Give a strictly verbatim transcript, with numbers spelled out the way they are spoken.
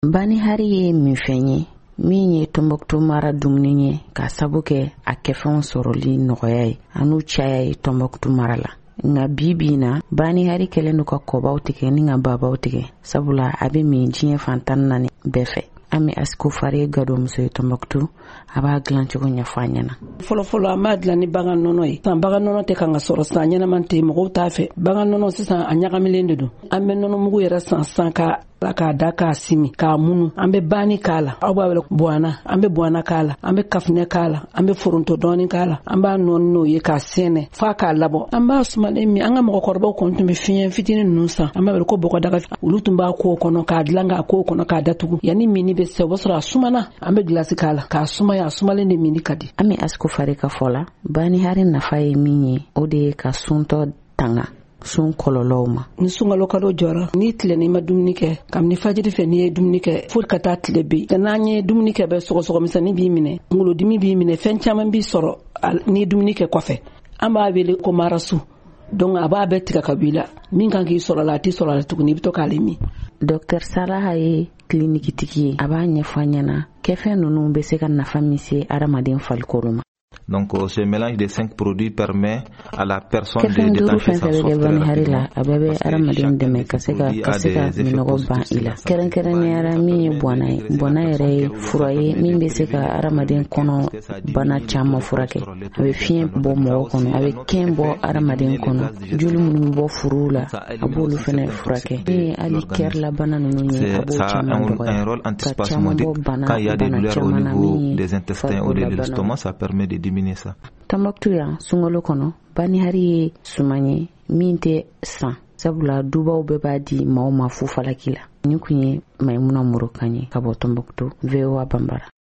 Bani hari ye min fɛn ye min ye Tombouctou mara dumuni ye ka sabu kɛ a kɛfɛnw sɔrɔli nɔgɔya ye anu caya ye Tombouctou mara la. Nga bibi na Bani hari kɛlen do ka kɔbaw tigɛ ni ka babaw tigɛ sabula a bɛ min diɲɛ fantan naani bɛɛ fɛ. Ami Asiko Fare Gado muso ye Tombouctou a b'a dilan cogo ɲɛfɔ an ɲɛna. Fɔlɔ fɔlɔ an b'a dilan ni bagan nɔnɔ ye. San bagan nɔnɔ tɛ kan ka sɔrɔ san ɲɛnaman tɛ mɔgɔw t'a fɛ. Bagan nɔnɔ sisan a ɲagamilen de don. An bɛ nɔnɔ mugu yɛrɛ san san ka k'a da k'a simi k'a munu an bɛ bani k'a la aw b'a wele buana an bɛ buana k'a la an bɛ kafinɛ k'a la an bɛ foronto dɔɔni k'a la an b'a nɔɔni n'o ye k'a sɛnɛ f'a k'a labɔ an b'a sumalen min an ka mɔgɔkɔrɔbaw kɔni tun bɛ fiɲɛ fitinin ninnu san an b'a wele ko bɔgɔdaga olu tun b'a ko kɔnɔ k'a dilan k'a ko kɔnɔ k'a datugu yanni mini bɛ se o b'a sɔrɔ a sumana an bɛ gilasi k'a la k'a sumaya a sumalen de mini ka di. Ami Asiko Fare ka fɔ la Bani hari nafa ye min ye o de ye ka suntɔ tanga sun kɔlɔlɔw ma. Ni sunkalo kalo jɔra ni tile ni ma dumuni kɛ kabini fajiri fɛ n'i ye dumuni kɛ fo ka taa tile bin n'an ye dumuni kɛ bɛ sɔgɔsɔgɔmisɛnnin b'i minɛ kunkolodimi b'i minɛ fɛn caman b'i sɔrɔ ni dumuni kɛ kɔfɛ an b'a wele ko marasu donc a b'a bɛɛ tigɛ ka b'i la min kan k'i sɔrɔ la a t'i sɔrɔ la tuguni i bɛ to k'ale min. Docteur Salaha ye clinique-tigi ye a b'a ɲɛfɔ ɲɛna kɛfɛn ninnu bɛ se ka nafa min se adamaden farikolo ma. Donc ce mélange des cinq produits permet à la personne de déclencher sa soif très rapidement. A bɛɛ bɛ adamaden dɛmɛ ka se ka ka se ka minɔgɔ ban i la. Kɛrɛnkɛrɛnniyara min ye bɔnna ye bɔnna yɛrɛ ye fura ye min bɛ se ka adamaden kɔnɔ bana caman furakɛ. A bɛ fiɲɛ bɔ mɔgɔ kɔnɔ a bɛ kɛn bɔ adamaden kɔnɔ joli minnu bɔ furu la a b'olu fɛnɛ furakɛ. Min ye hali kɛrila bana ninnu ye a b'o caman dɔgɔya ka caman bɔ bana bana caman na min ye farikolo la bana. Ça permet de diminuer ça. Tombouctou yan sunkalo kɔnɔ Bani hari ye suman ye min tɛ san sabula dubaw bɛɛ b'a di maaw ma fu falaki la. Ni kun ye Maimuna Moro kan ye ka bɔ Tombouctou V O A Bambara.